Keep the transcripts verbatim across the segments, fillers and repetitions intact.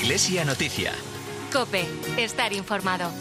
Iglesia Noticia. COPE. Estar informado.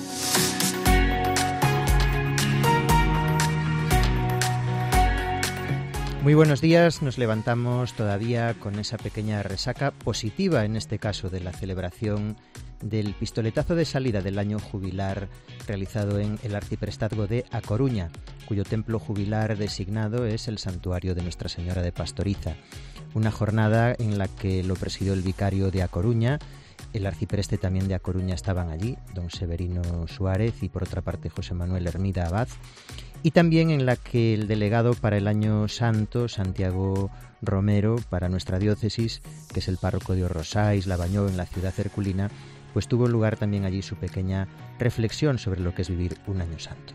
Muy buenos días, nos levantamos todavía con esa pequeña resaca positiva, en este caso, de la celebración del pistoletazo de salida del año jubilar realizado en el arciprestazgo de A Coruña, cuyo templo jubilar designado es el santuario de Nuestra Señora de Pastoriza. Una jornada en la que lo presidió el vicario de A Coruña, el arcipreste también de A Coruña estaban allí, don Severino Suárez, y por otra parte José Manuel Hermida Abad, y también en la que el delegado para el Año Santo, Santiago Romero, para nuestra diócesis, que es el párroco de Orrosais, Lavañó, en la ciudad herculina, pues tuvo lugar también allí su pequeña reflexión sobre lo que es vivir un Año Santo.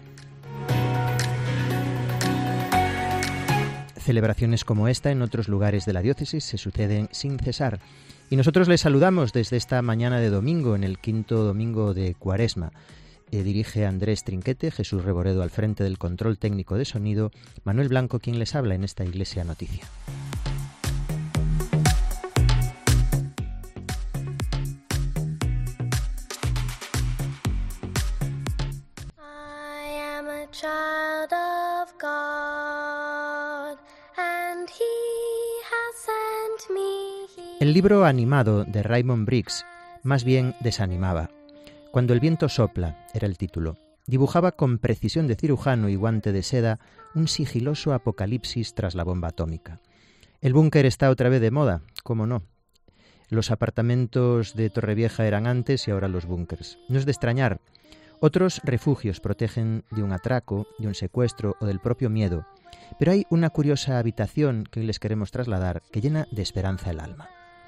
Celebraciones como esta en otros lugares de la diócesis se suceden sin cesar, y nosotros les saludamos desde esta mañana de domingo, en el quinto domingo de Cuaresma. Eh, dirige Andrés Trinquete, Jesús Reboredo al frente del control técnico de sonido, Manuel Blanco quien les habla en esta Iglesia Noticia. I am a child of God, and He has sent me here. El libro animado de Raymond Briggs más bien desanimaba. Cuando el viento sopla, era el título. Dibujaba con precisión de cirujano y guante de seda un sigiloso apocalipsis tras la bomba atómica. El búnker está otra vez de moda, ¿cómo no? Los apartamentos de Torrevieja eran antes y ahora los búnkers. No es de extrañar. Otros refugios protegen de un atraco, de un secuestro o del propio miedo. Pero hay una curiosa habitación que hoy les queremos trasladar que llena de esperanza el alma.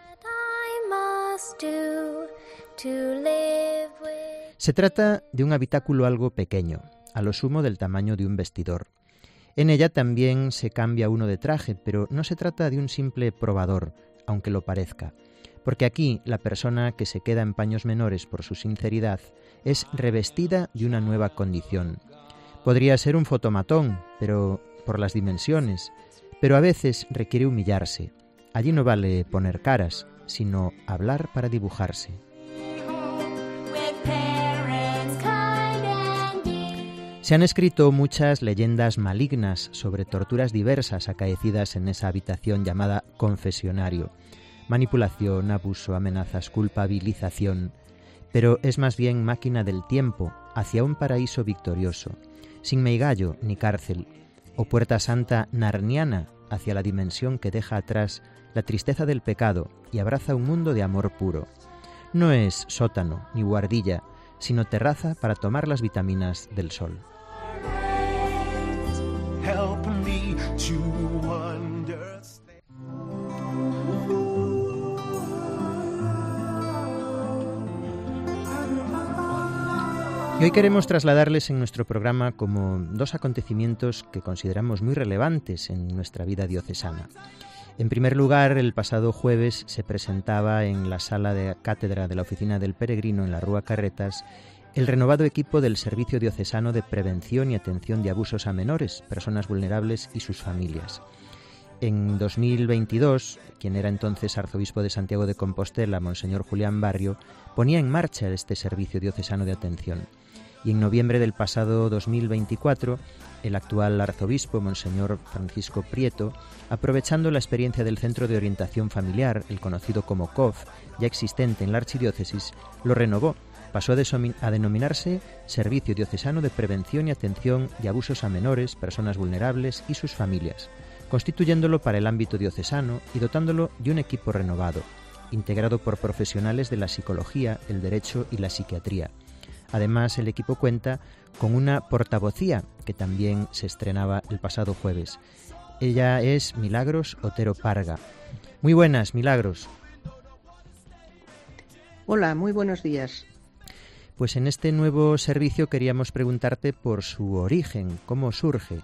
Se trata de un habitáculo algo pequeño, a lo sumo del tamaño de un vestidor. En ella también se cambia uno de traje, pero no se trata de un simple probador, aunque lo parezca, porque aquí la persona que se queda en paños menores por su sinceridad es revestida de una nueva condición. Podría ser un fotomatón, pero por las dimensiones, pero a veces requiere humillarse. Allí no vale poner caras, sino hablar para dibujarse. Se han escrito muchas leyendas malignas sobre torturas diversas acaecidas en esa habitación llamada confesionario. Manipulación, abuso, amenazas, culpabilización. Pero es más bien máquina del tiempo hacia un paraíso victorioso, sin meigallo ni cárcel, o puerta santa narniana hacia la dimensión que deja atrás la tristeza del pecado y abraza un mundo de amor puro. No es sótano ni guardilla, sino terraza para tomar las vitaminas del sol. Help me to understand. Y hoy queremos trasladarles en nuestro programa como dos acontecimientos que consideramos muy relevantes en nuestra vida diocesana. En primer lugar, el pasado jueves se presentaba en la sala de cátedra de la Oficina del Peregrino en la Rúa Carretas el renovado equipo del Servicio Diocesano de Prevención y Atención de Abusos a Menores, Personas Vulnerables y sus familias. En dos mil veintidós, quien era entonces arzobispo de Santiago de Compostela, Monseñor Julián Barrio, ponía en marcha este Servicio Diocesano de Atención. Y en noviembre del pasado dos mil veinticuatro, el actual arzobispo, Monseñor Francisco Prieto, aprovechando la experiencia del Centro de Orientación Familiar, el conocido como C O F, ya existente en la archidiócesis, lo renovó. Pasó a denominarse Servicio Diocesano de Prevención y Atención de Abusos a Menores, Personas Vulnerables y sus familias, constituyéndolo para el ámbito diocesano y dotándolo de un equipo renovado, integrado por profesionales de la psicología, el derecho y la psiquiatría. Además, el equipo cuenta con una portavocía que también se estrenaba el pasado jueves. Ella es Milagros Otero Parga. Muy buenas, Milagros. Hola, muy buenos días. Pues en este nuevo servicio queríamos preguntarte por su origen, ¿cómo surge?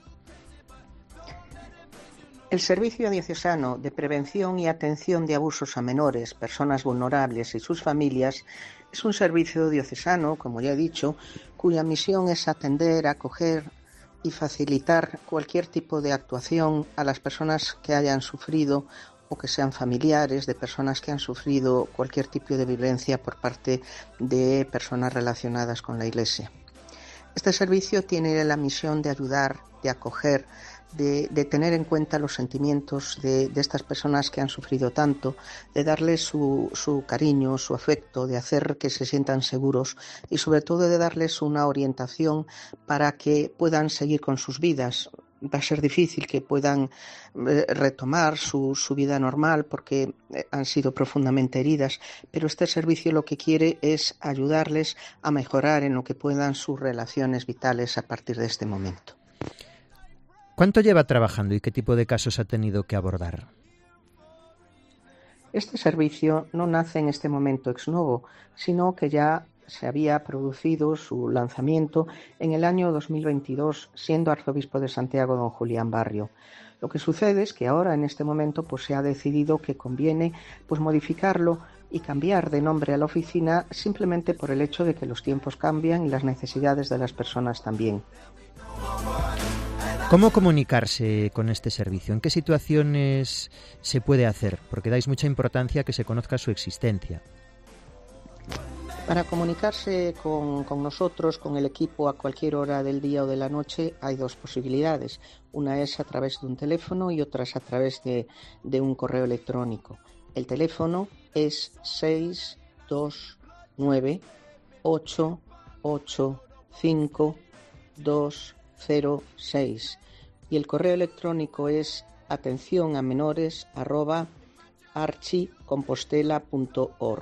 El Servicio Diocesano de Prevención y Atención de Abusos a Menores, Personas Vulnerables y sus familias es un servicio diocesano, como ya he dicho, cuya misión es atender, acoger y facilitar cualquier tipo de actuación a las personas que hayan sufrido o que sean familiares de personas que han sufrido cualquier tipo de violencia por parte de personas relacionadas con la Iglesia. Este servicio tiene la misión de ayudar, de acoger, de, de tener en cuenta los sentimientos de, de estas personas que han sufrido tanto, de darles su, su cariño, su afecto, de hacer que se sientan seguros y sobre todo de darles una orientación para que puedan seguir con sus vidas. Va a ser difícil que puedan eh, retomar su, su vida normal porque eh, han sido profundamente heridas, pero este servicio lo que quiere es ayudarles a mejorar en lo que puedan sus relaciones vitales a partir de este momento. ¿Cuánto lleva trabajando y qué tipo de casos ha tenido que abordar? Este servicio no nace en este momento ex novo, sino que ya se había producido su lanzamiento en el año dos mil veintidós, siendo arzobispo de Santiago don Julián Barrio. Lo que sucede es que ahora, en este momento, pues se ha decidido que conviene pues modificarlo y cambiar de nombre a la oficina simplemente por el hecho de que los tiempos cambian y las necesidades de las personas también. ¿Cómo comunicarse con este servicio? ¿En qué situaciones se puede hacer? Porque dais mucha importancia a que se conozca su existencia. Para comunicarse con, con nosotros, con el equipo, a cualquier hora del día o de la noche, hay dos posibilidades. Una es a través de un teléfono y otra es a través de, de un correo electrónico. El teléfono es seis dos nueve ocho ocho cinco dos cero seis y el correo electrónico es atención a menores arroba archicompostela punto org.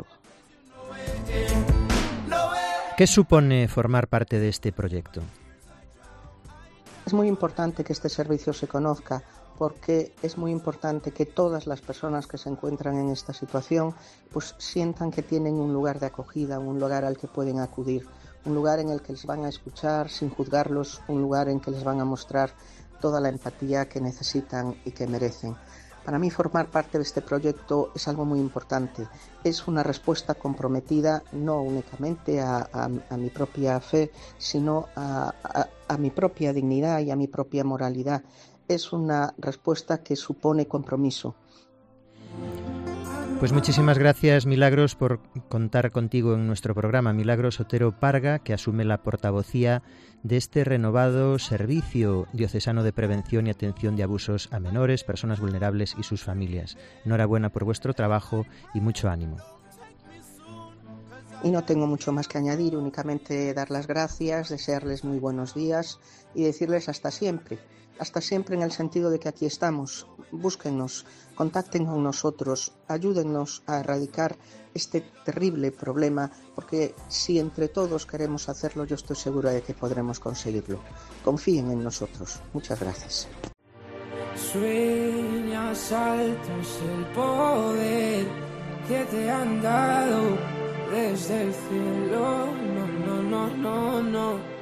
¿Qué supone formar parte de este proyecto? Es muy importante que este servicio se conozca porque es muy importante que todas las personas que se encuentran en esta situación pues sientan que tienen un lugar de acogida, un lugar al que pueden acudir, un lugar en el que les van a escuchar sin juzgarlos, un lugar en que les van a mostrar toda la empatía que necesitan y que merecen. Para mí formar parte de este proyecto es algo muy importante. Es una respuesta comprometida no únicamente a, a, a mi propia fe, sino a, a, a mi propia dignidad y a mi propia moralidad. Es una respuesta que supone compromiso. Pues muchísimas gracias, Milagros, por contar contigo en nuestro programa. Milagros Otero Parga, que asume la portavocía de este renovado servicio diocesano de prevención y atención de abusos a menores, personas vulnerables y sus familias. Enhorabuena por vuestro trabajo y mucho ánimo. Y no tengo mucho más que añadir, únicamente dar las gracias, desearles muy buenos días y decirles hasta siempre. Hasta siempre en el sentido de que aquí estamos. Búsquennos, contacten con nosotros, ayúdennos a erradicar este terrible problema, porque si entre todos queremos hacerlo, yo estoy segura de que podremos conseguirlo. Confíen en nosotros. Muchas gracias. Sueñas altos el poder que te han dado desde el cielo. No, no, no, no, no.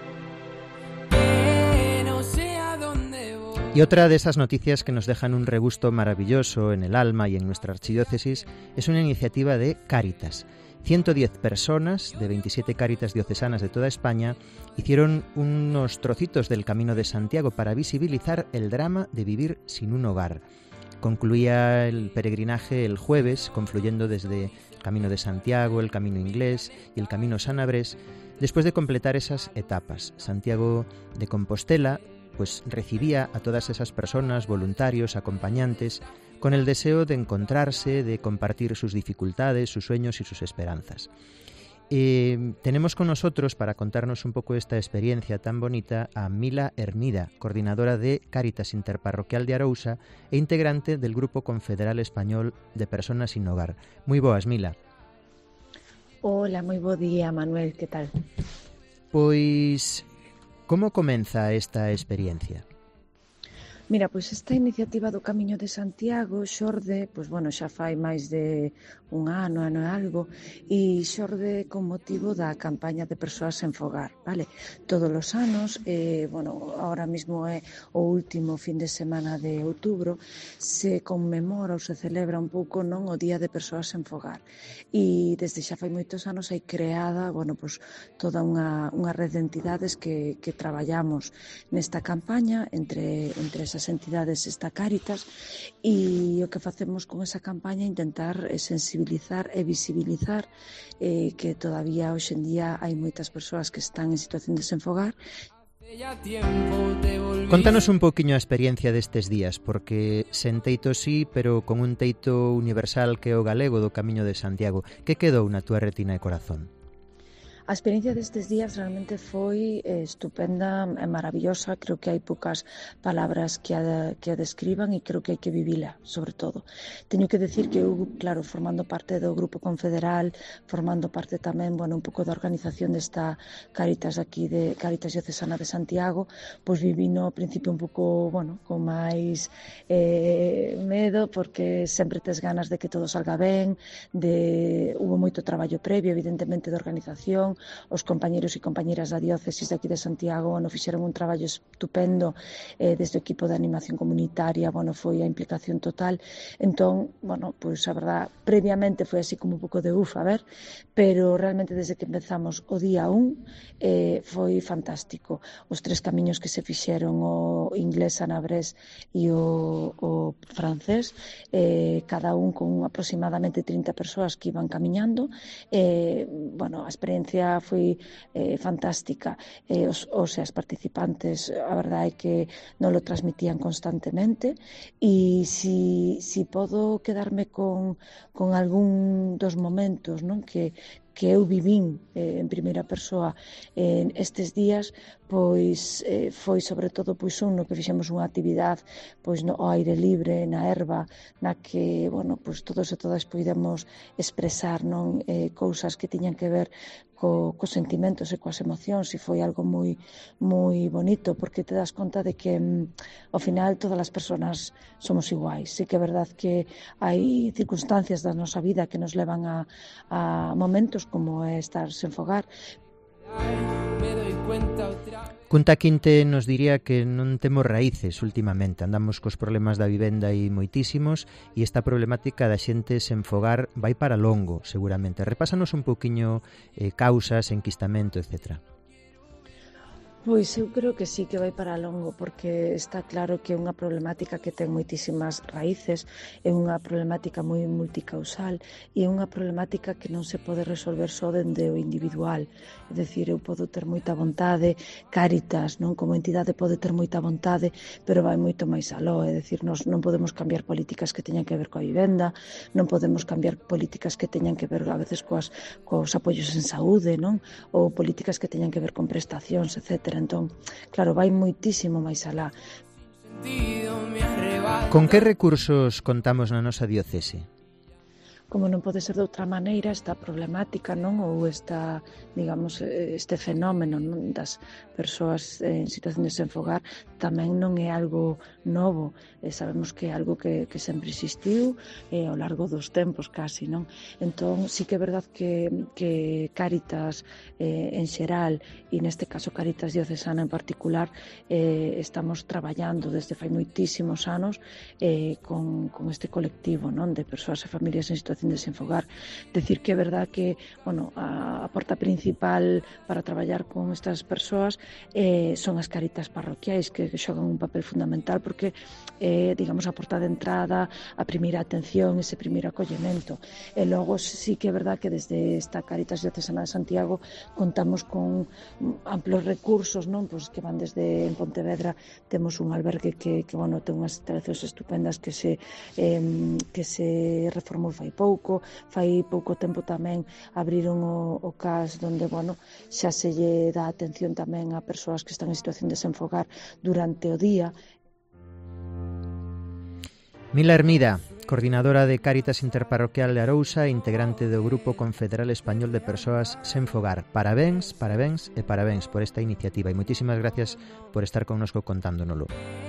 Y otra de esas noticias que nos dejan un regusto maravilloso en el alma y en nuestra archidiócesis es una iniciativa de Cáritas. ciento diez personas de veintisiete Cáritas diocesanas de toda España hicieron unos trocitos del Camino de Santiago para visibilizar el drama de vivir sin un hogar. Concluía el peregrinaje el jueves, confluyendo desde el Camino de Santiago, el Camino Inglés y el Camino Sanabres, después de completar esas etapas. Santiago de Compostela pues recibía a todas esas personas, voluntarios, acompañantes, con el deseo de encontrarse, de compartir sus dificultades, sus sueños y sus esperanzas. Eh, tenemos con nosotros, para contarnos un poco esta experiencia tan bonita, a Mila Hermida, coordinadora de Cáritas Interparroquial de Arousa e integrante del Grupo Confederal Español de Personas Sin Hogar. Moi boas, Mila. Hola, moi bo día, Manuel, que tal? Pois... Como comeza esta experiencia? Mira, pois esta iniciativa do Camiño de Santiago xorde, pois bueno, xa fai máis de un ano, ano e algo, e xorde con motivo da campaña de persoas sen fogar, vale? Todos os anos, eh, bueno, ahora mismo é o último fin de semana de outubro, se conmemora ou se celebra un pouco non o Día de Persoas sen fogar. E desde xa fai moitos anos hai creada, bueno, pois toda unha, unha red de entidades que, que traballamos nesta campaña entre, entre esas das entidades está Cáritas, e o que facemos con esa campaña é intentar sensibilizar e visibilizar eh, que todavía hoxe en día hai moitas persoas que están en situación de desenfogar. Contanos un poquinho a experiencia destes días, porque sen teito sí, pero con un teito universal que é o galego do Camiño de Santiago. Que quedou na túa retina e corazón? A experiencia destes días realmente foi eh, estupenda e maravillosa. Creo que hai poucas palabras que a, que a describan e creo que hai que vivila, sobre todo. Teño que decir que eu, claro, formando parte do Grupo Confederal, formando parte tamén, bueno, un pouco da organización desta Cáritas aquí, de Cáritas Diocesana de Santiago, pois viví no principio un pouco, bueno, con máis eh, medo, porque sempre tes ganas de que todo salga ben, de hubo moito traballo previo, evidentemente, de organización. Os compañeros e compañeras da diócesis de aquí de Santiago, bueno, fixeron un traballo estupendo eh, desde o equipo de animación comunitaria, bueno, foi a implicación total. Entón, bueno, pois a verdad, previamente foi así como un pouco de uf, a ver, pero realmente desde que empezamos o día un eh, foi fantástico. Os tres camiños que se fixeron, o inglés, anabrés e o, o francés, eh, cada un con aproximadamente trinta persoas que iban camiñando. Eh, bueno, a experiencia foi eh, fantástica. Eh, os, os as participantes, a verdade é que non lo transmitían constantemente, e si, si podo quedarme con, con algún dos momentos, non, que que eu vivín eh, en primeira persoa en eh, estes días, pois eh, foi sobre todo pois un no que fixemos unha actividade pois no ao aire libre, na herba, na que, bueno, pois todos e todas podemos expresar, non, eh, cousas que tiñan que ver co, cos sentimentos e coas emocións, e foi algo moi moi bonito, porque te das conta de que mm, ao final todas as persoas somos iguais. Sí que é verdade que hai circunstancias da nosa vida que nos levan a, a momentos como é estar sen fogar. Cunta Quinte nos diría que non temos raíces últimamente, andamos cos problemas da vivenda aí moitísimos, e esta problemática da xente sen fogar vai para longo, seguramente. Repásanos un pouquiño eh, causas, enquistamento, etcétera. Pois eu creo que sí que vai para longo, porque está claro que é unha problemática que ten moitísimas raíces, é unha problemática moi multicausal, e é unha problemática que non se pode resolver só dende o individual. É dicir, eu podo ter moita vontade, Cáritas, non, como entidade pode ter moita vontade, pero vai moito máis aló. É dicir, nós non podemos cambiar políticas que teñan que ver coa vivenda, non podemos cambiar políticas que teñan que ver a veces coas, cos apoios en saúde, non, ou políticas que teñan que ver con prestacións, etcétera. Entón, claro, vai moitísimo máis alá. Con que recursos contamos na nosa diocese? Como non pode ser de outra maneira, esta problemática, non, ou esta, digamos, este fenómeno, non, das persoas en situación de desenfogar tamén non é algo novo. Eh, sabemos que é algo que, que sempre existiu eh, ao largo dos tempos casi, non? Entón, sí que é verdade que, que Cáritas eh, en xeral, e neste caso Cáritas Diocesana en particular, eh, estamos traballando desde fai moitísimos anos eh, con, con este colectivo, non, de persoas e familias en situación de desenfogar. Decir que é verdade que, bueno, a, a porta principal para traballar con estas persoas eh, son as Cáritas parroquiais, que, que xogan un papel fundamental, porque eh, digamos, a porta de entrada, a primeira atención, ese primeiro acollemento. E logo sí que é verdade que desde esta Cáritas Diocesana de Santiago contamos con amplos recursos, non, pois que van desde en Pontevedra, temos un albergue que, que bueno, ten unhas instalacións estupendas que se eh, que se reformou fai pouco, fai pouco tempo tamén abriron o, o C A S onde, bueno, xa se lle dá atención tamén a persoas que están en situación de desenfogar durante o día. Mila Hermida, coordinadora de Cáritas Interparroquial de Arousa e integrante do Grupo Confederal Español de Persoas Sen Fogar. Parabéns, parabéns e parabéns por esta iniciativa, e moitísimas gracias por estar connosco contándonoslo.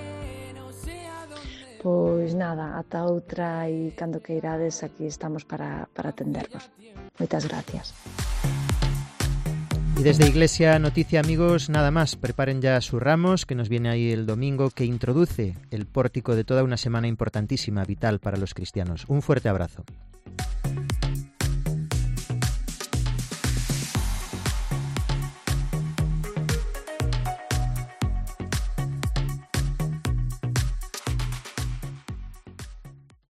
Pois nada, ata outra, e cando que irades aquí estamos para, para atendervos. Moitas gracias. Y desde Iglesia Noticia, amigos, nada más. Preparen ya sus ramos, que nos viene ahí el domingo, que introduce el pórtico de toda una semana importantísima, vital para los cristianos. Un fuerte abrazo.